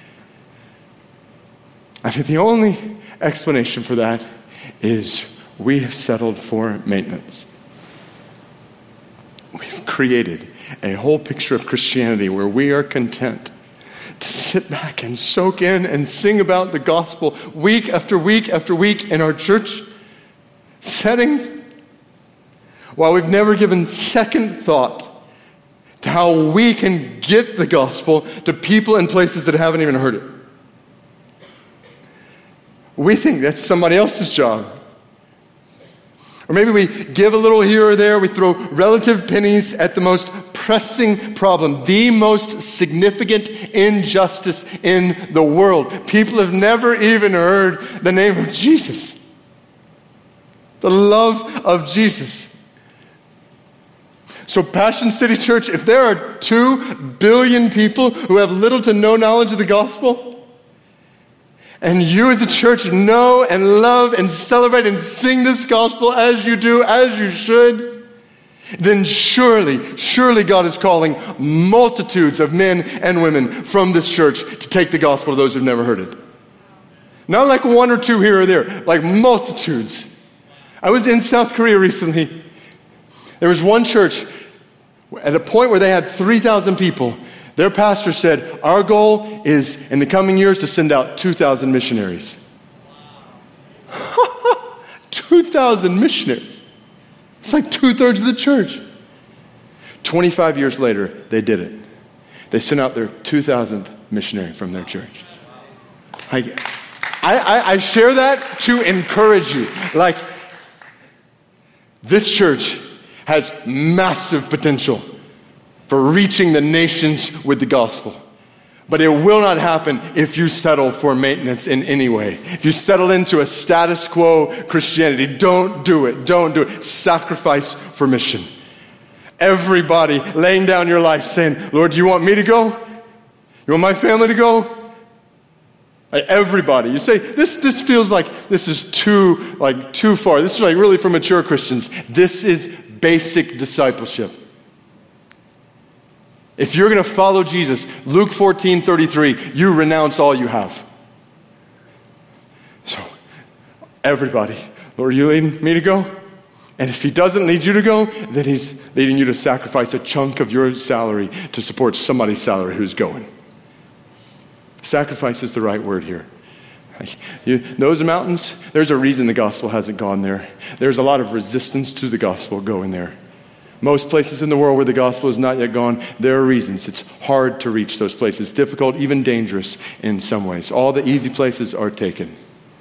I think the only explanation for that is we have settled for maintenance. We've created a whole picture of Christianity where we are content to sit back and soak in and sing about the gospel week after week after week in our church setting, while we've never given second thought to how we can get the gospel to people in places that haven't even heard it. We think that's somebody else's job. Or maybe we give a little here or there, we throw relative pennies at the most pressing problem, the most significant injustice in the world. People have never even heard the name of Jesus. The love of Jesus. So Passion City Church, if there are two billion people who have little to no knowledge of the gospel, and you as a church know and love and celebrate and sing this gospel as you do, as you should, then surely, surely God is calling multitudes of men and women from this church to take the gospel to those who've never heard it. Not like one or two here or there, like multitudes. I was in South Korea recently. There was one church at a point where they had three thousand people. Their pastor said, our goal is in the coming years to send out two thousand missionaries. two thousand missionaries. It's like two-thirds of the church. twenty-five years later, they did it. They sent out their two thousandth missionary from their church. I, I, I share that to encourage you. Like, this church has massive potential for reaching the nations with the gospel. But it will not happen if you settle for maintenance in any way. If you settle into a status quo Christianity, don't do it. Don't do it. Sacrifice for mission. Everybody laying down your life saying, Lord, do you want me to go? You want my family to go? Everybody. You say, this this feels like this is too, like, too far. This is like really for mature Christians. This is basic discipleship. If you're going to follow Jesus, Luke fourteen thirty-three, you renounce all you have. So, everybody, Lord, are you leading me to go? And if he doesn't lead you to go, then he's leading you to sacrifice a chunk of your salary to support somebody's salary who's going. Sacrifice is the right word here. You, those mountains, there's a reason the gospel hasn't gone there. There's a lot of resistance to the gospel going there. Most places in the world where the gospel is not yet gone, there are reasons. It's hard to reach those places, difficult, even dangerous in some ways. All the easy places are taken.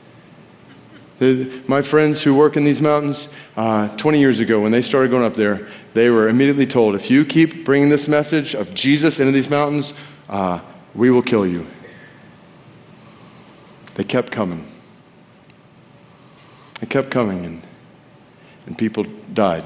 The, my friends who work in these mountains, uh, twenty years ago when they started going up there, they were immediately told, if you keep bringing this message of Jesus into these mountains, uh, we will kill you. They kept coming. They kept coming, and, and people died.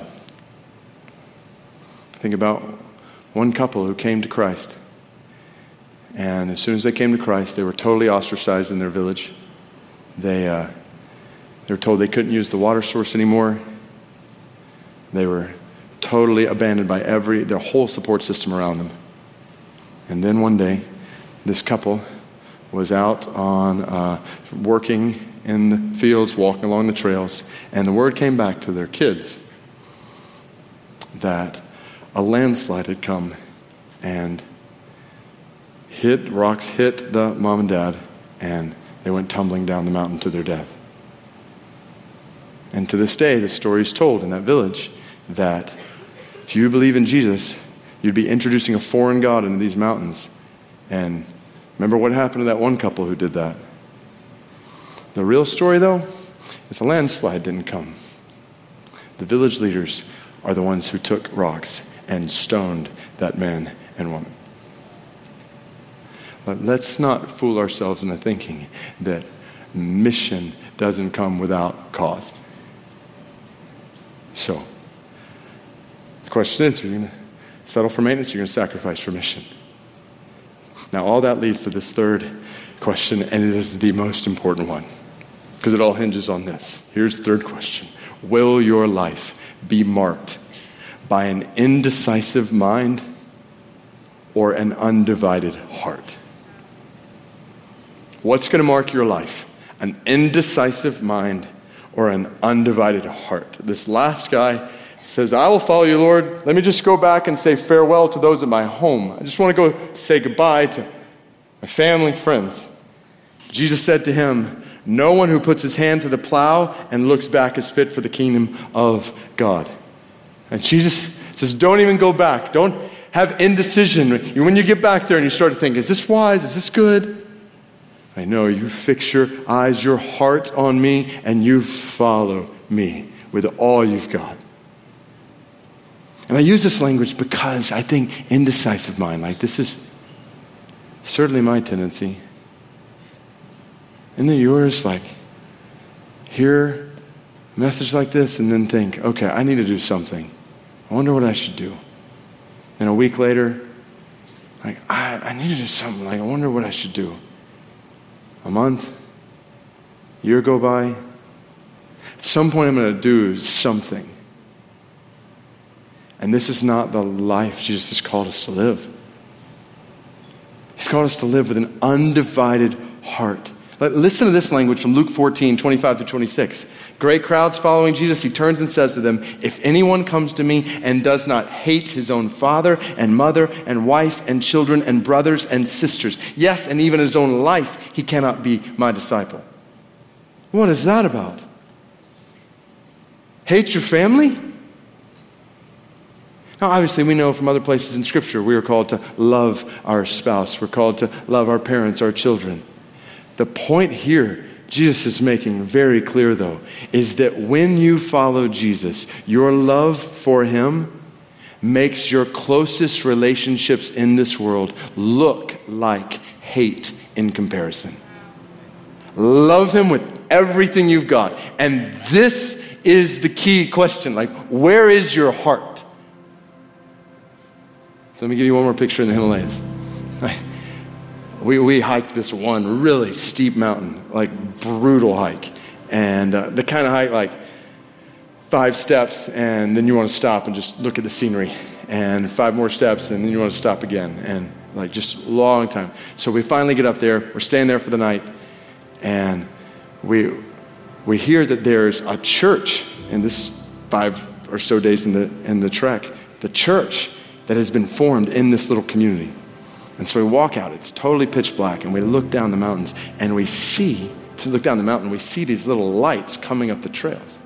Think about one couple who came to Christ. And as soon as they came to Christ, they were totally ostracized in their village. They, uh, they were told they couldn't use the water source anymore. They were totally abandoned by every their whole support system around them. And then one day, this couple was out on uh, working in the fields, walking along the trails, and the word came back to their kids that a landslide had come and hit, rocks hit the mom and dad, and they went tumbling down the mountain to their death. And to this day, the story is told in that village that if you believe in Jesus, you'd be introducing a foreign god into these mountains. And remember what happened to that one couple who did that? The real story, though, is the landslide didn't come. The village leaders are the ones who took rocks and stoned that man and woman. But let's not fool ourselves into thinking that mission doesn't come without cost. So, the question is, are you going to settle for maintenance or are you going to sacrifice for mission? Now, all that leads to this third question, and it is the most important one, because it all hinges on this. Here's the third question. Will your life be marked by an indecisive mind or an undivided heart? What's going to mark your life? An indecisive mind or an undivided heart? This last guy says, I will follow you, Lord. Let me just go back and say farewell to those at my home. I just want to go say goodbye to my family, friends. Jesus said to him, no one who puts his hand to the plow and looks back is fit for the kingdom of God. And Jesus says, don't even go back. Don't have indecision. When you get back there and you start to think, is this wise? Is this good? I know you fix your eyes, your heart on me, and you follow me with all you've got. And I use this language because I think indecisive mind, like this is certainly my tendency. And then yours, like, hear a message like this and then think, okay, I need to do something. I wonder what I should do. And a week later, like, I, I need to do something. Like, I wonder what I should do. A month, a year go by. At some point, I'm going to do something. And this is not the life Jesus has called us to live. He's called us to live with an undivided heart. Listen to this language from Luke fourteen, twenty-five to twenty-six. Great crowds following Jesus, he turns and says to them, if anyone comes to me and does not hate his own father and mother and wife and children and brothers and sisters, yes, and even his own life, he cannot be my disciple. What is that about? Hate your family? Now, obviously, we know from other places in Scripture, we are called to love our spouse. We're called to love our parents, our children. The point here Jesus is making very clear, though, is that when you follow Jesus, your love for him makes your closest relationships in this world look like hate in comparison. Love him with everything you've got. And this is the key question. Like, where is your heart? So let me give you one more picture in the Himalayas. We we hiked this one really steep mountain, like brutal hike. And uh, the kind of hike, like five steps, and then you want to stop and just look at the scenery. And five more steps, and then you want to stop again. And like just long time. So we finally get up there. We're staying there for the night. And we we hear that there's a church in this five or so days in the in the trek. The church that has been formed in this little community. And so we walk out, it's totally pitch black, and we look down the mountains, and we see, to look down the mountain, we see these little lights coming up the trails.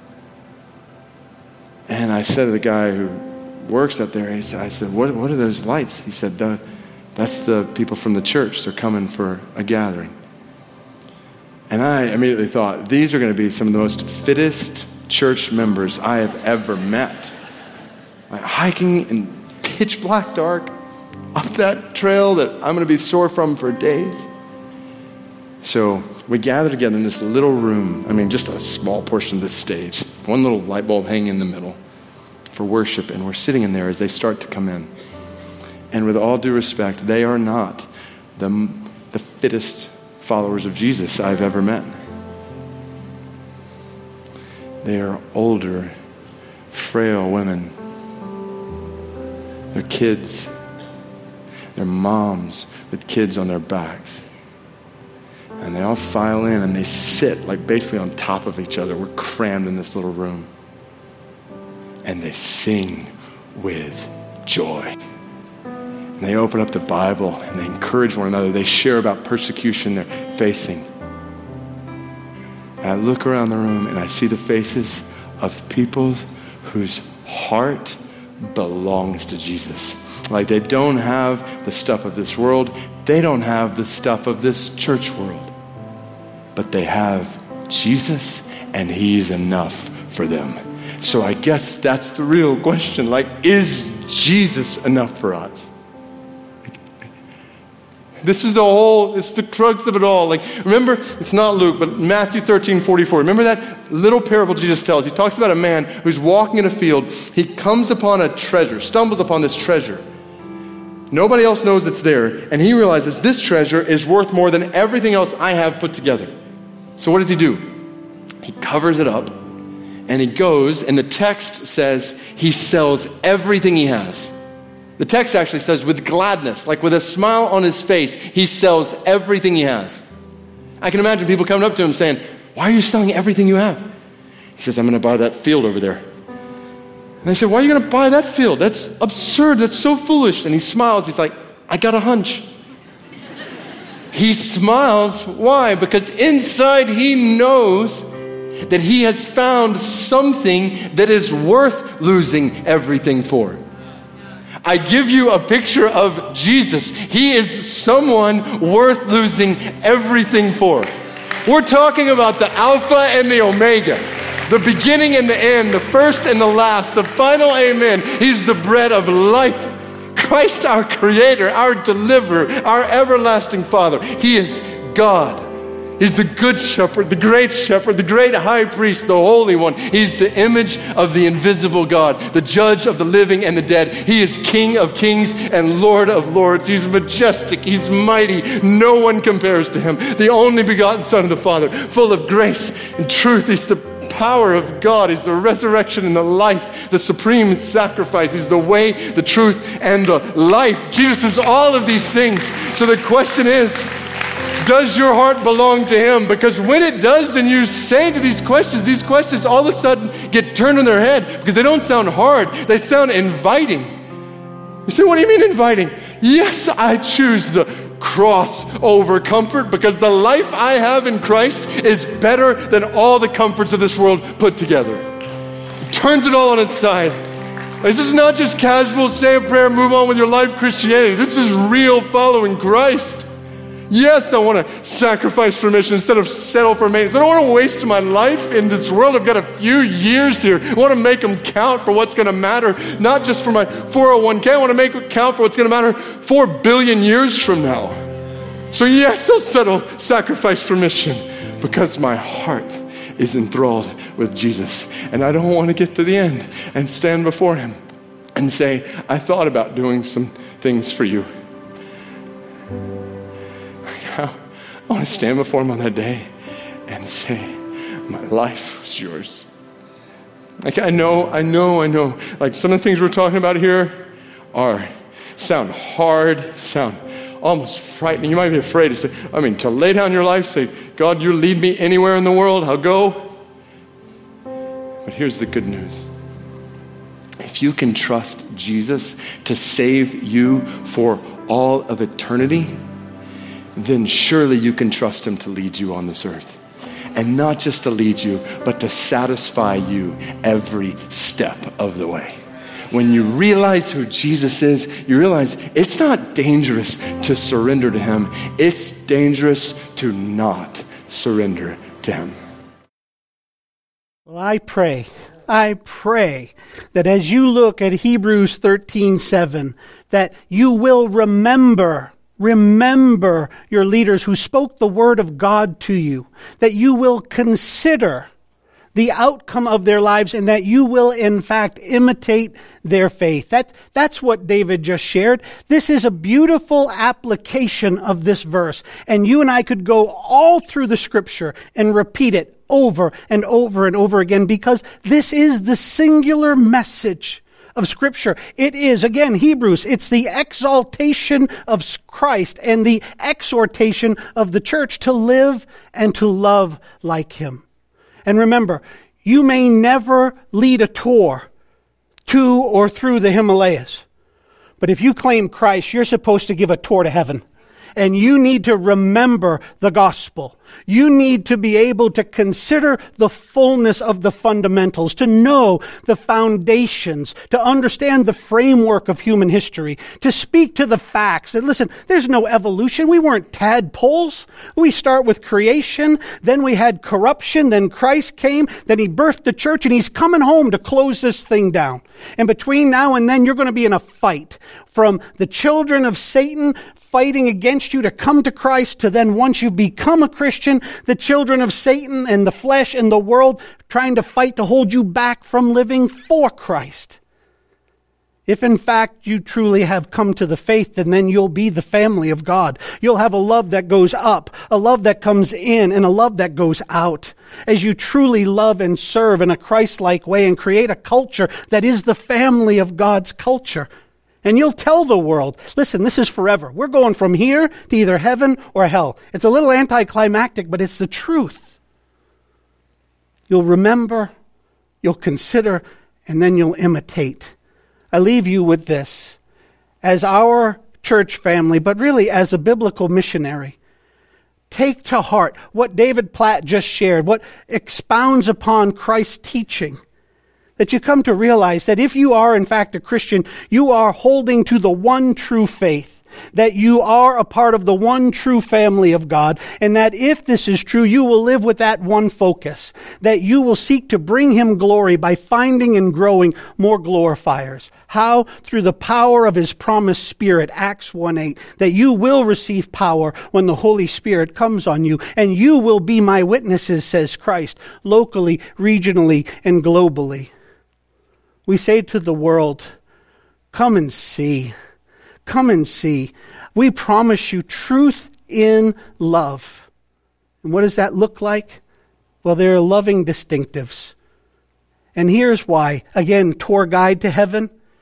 And I said to the guy who works up there, he said, I said, what, what are those lights? He said, that's the people from the church. They're coming for a gathering. And I immediately thought, these are going to be some of the most fittest church members I have ever met. Like, hiking in pitch black dark, up that trail that I'm going to be sore from for days. So we gather together in this little room. I mean, just a small portion of this stage. One little light bulb hanging in the middle for worship. And we're sitting in there as they start to come in. And with all due respect, they are not the, the fittest followers of Jesus I've ever met. They are older, frail women. They're kids. They're moms with kids on their backs. And they all file in and they sit like basically on top of each other. We're crammed in this little room. And they sing with joy. And they open up the Bible and they encourage one another. They share about persecution they're facing. And I look around the room and I see the faces of people whose heart belongs to Jesus. Like, they don't have the stuff of this world. They don't have the stuff of this church world. But they have Jesus, and he's enough for them. So I guess that's the real question. Like, is Jesus enough for us? This is the whole, it's the crux of it all. Like, remember, it's not Luke, but Matthew thirteen forty-four. Remember that little parable Jesus tells? He talks about a man who's walking in a field. He comes upon a treasure, stumbles upon this treasure. Nobody else knows it's there. And he realizes this treasure is worth more than everything else I have put together. So what does he do? He covers it up and he goes, and the text says he sells everything he has. The text actually says with gladness, like with a smile on his face, he sells everything he has. I can imagine people coming up to him saying, why are you selling everything you have? He says, I'm going to buy that field over there. And they said, why are you going to buy that field? That's absurd. That's so foolish. And he smiles. He's like, I got a hunch. He smiles. Why? Because inside he knows that he has found something that is worth losing everything for. I give you a picture of Jesus. He is someone worth losing everything for. We're talking about the Alpha and the Omega, the beginning and the end, the first and the last, the final amen. He's the bread of life. Christ, our creator, our deliverer, our everlasting Father. He is God. He's the good shepherd, the great shepherd, the great high priest, the holy one. He's the image of the invisible God, the judge of the living and the dead. He is King of kings and Lord of lords. He's majestic. He's mighty. No one compares to him. The only begotten Son of the Father, full of grace and truth. He's the power of God. He's the resurrection and the life, the supreme sacrifice. He's the way, the truth, and the life. Jesus is all of these things. So the question is, Does your heart belong to him? Because when it does, then you say to these questions, these questions all of a sudden get turned in their head because they don't sound hard. They sound inviting. You say, what do you mean inviting? Yes, I choose the cross over comfort because the life I have in Christ is better than all the comforts of this world put together. It turns it all on its side. This is not just casual, say a prayer, move on with your life Christianity. This is real following Christ. Yes, I want to sacrifice for mission instead of settle for maintenance. I don't want to waste my life in this world. I've got a few years here. I want to make them count for what's going to matter, not just for my four oh one k. I want to make it count for what's going to matter four billion years from now. So yes, I'll settle sacrifice for mission because my heart is enthralled with Jesus. And I don't want to get to the end and stand before him and say, I thought about doing some things for you. I want to stand before him on that day and say, my life was yours. Like I know, I know, I know. Like some of the things we're talking about here are, sound hard, sound almost frightening. You might be afraid to say, I mean, to lay down your life, say, God, you lead me anywhere in the world, I'll go. But here's the good news. If you can trust Jesus to save you for all of eternity, then surely you can trust him to lead you on this earth. And not just to lead you, but to satisfy you every step of the way. When you realize who Jesus is, you realize it's not dangerous to surrender to him. It's dangerous to not surrender to him. Well, I pray, I pray that as you look at Hebrews thirteen seven, that you will remember Remember your leaders who spoke the word of God to you, that you will consider the outcome of their lives and that you will in fact imitate their faith. That, that's what David just shared. This is a beautiful application of this verse. And you and I could go all through the scripture and repeat it over and over and over again because this is the singular message of Scripture. It is, again, Hebrews, it's the exaltation of Christ and the exhortation of the church to live and to love like him. And remember, you may never lead a tour to or through the Himalayas, but if you claim Christ, you're supposed to give a tour to heaven. And you need to remember the gospel. You need to be able to consider the fullness of the fundamentals, to know the foundations, to understand the framework of human history, to speak to the facts. And listen, there's no evolution. We weren't tadpoles. We start with creation, then we had corruption, then Christ came, then he birthed the church, and he's coming home to close this thing down. And between now and then, you're going to be in a fight from the children of Satan fighting against you to come to Christ, to then once you become a Christian, the children of Satan and the flesh and the world trying to fight to hold you back from living for Christ. If in fact you truly have come to the faith, then, then you'll be the family of God. You'll have a love that goes up, a love that comes in, and a love that goes out. As you truly love and serve in a Christ-like way and create a culture that is the family of God's culture. And you'll tell the world, listen, this is forever. We're going from here to either heaven or hell. It's a little anticlimactic, but it's the truth. You'll remember, you'll consider, and then you'll imitate. I leave you with this. As our church family, but really as a biblical missionary, take to heart what David Platt just shared, what expounds upon Christ's teaching. That you come to realize that if you are in fact a Christian, you are holding to the one true faith, that you are a part of the one true family of God, and that if this is true, you will live with that one focus, that you will seek to bring him glory by finding and growing more glorifiers. How? Through the power of his promised Spirit, Acts one eight, that you will receive power when the Holy Spirit comes on you, and you will be my witnesses, says Christ, locally, regionally, and globally. We say to the world, come and see. Come and see. We promise you truth in love. And what does that look like? Well, there are loving distinctives. And here's why. Again, tour guide to heaven.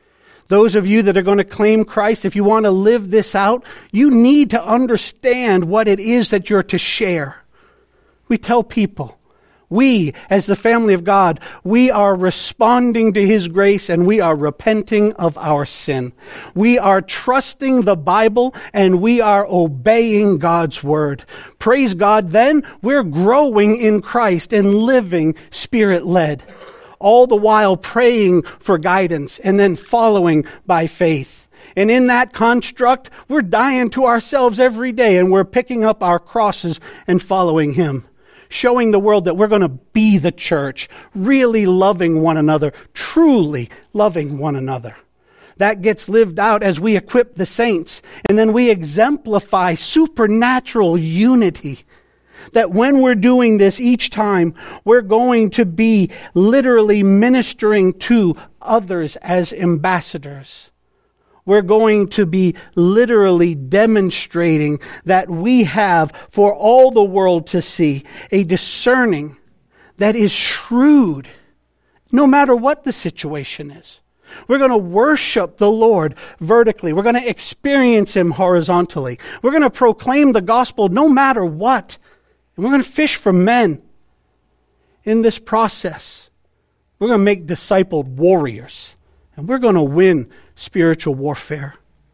Those of you that are going to claim Christ, if you want to live this out, you need to understand what it is that you're to share. We tell people, we, as the family of God, we are responding to His grace and we are repenting of our sin. We are trusting the Bible and we are obeying God's word. Praise God, then we're growing in Christ and living Spirit-led. All the while praying for guidance and then following by faith. And in that construct, we're dying to ourselves every day and we're picking up our crosses and following Him. Showing the world that we're going to be the church, really loving one another, truly loving one another. That gets lived out as we equip the saints. And then we exemplify supernatural unity. That when we're doing this each time, we're going to be literally ministering to others as ambassadors. We're going to be literally demonstrating that we have, for all the world to see, a discerning that is shrewd, no matter what the situation is. We're going to worship the Lord vertically. We're going to experience Him horizontally. We're going to proclaim the gospel no matter what. And we're going to fish for men. In this process, we're going to make discipled warriors. And we're going to win spiritual warfare.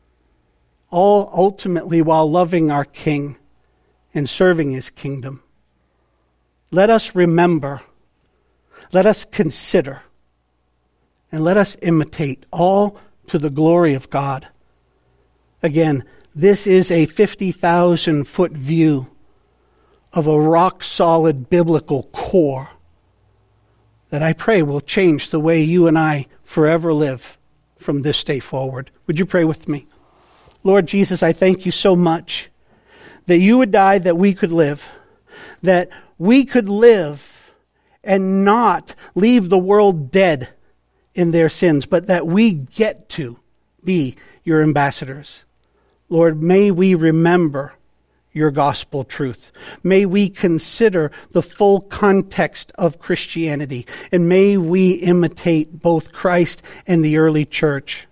All ultimately while loving our King and serving His kingdom. Let us remember, let us consider, and let us imitate, all to the glory of God. Again, this is a fifty thousand foot view of a rock-solid biblical core that I pray will change the way you and I forever live from this day forward. Would you pray with me? Lord Jesus, I thank you so much that you would die that we could live, that we could live and not leave the world dead in their sins, but that we get to be your ambassadors. Lord, may we remember your gospel truth. May we consider the full context of Christianity, and may we imitate both Christ and the early church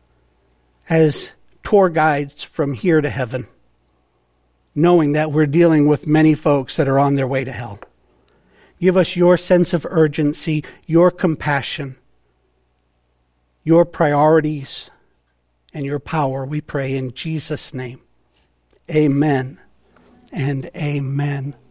as tour guides from here to heaven, knowing that we're dealing with many folks that are on their way to hell. Give us your sense of urgency, your compassion, your priorities, and your power, we pray in Jesus' name. Amen and amen.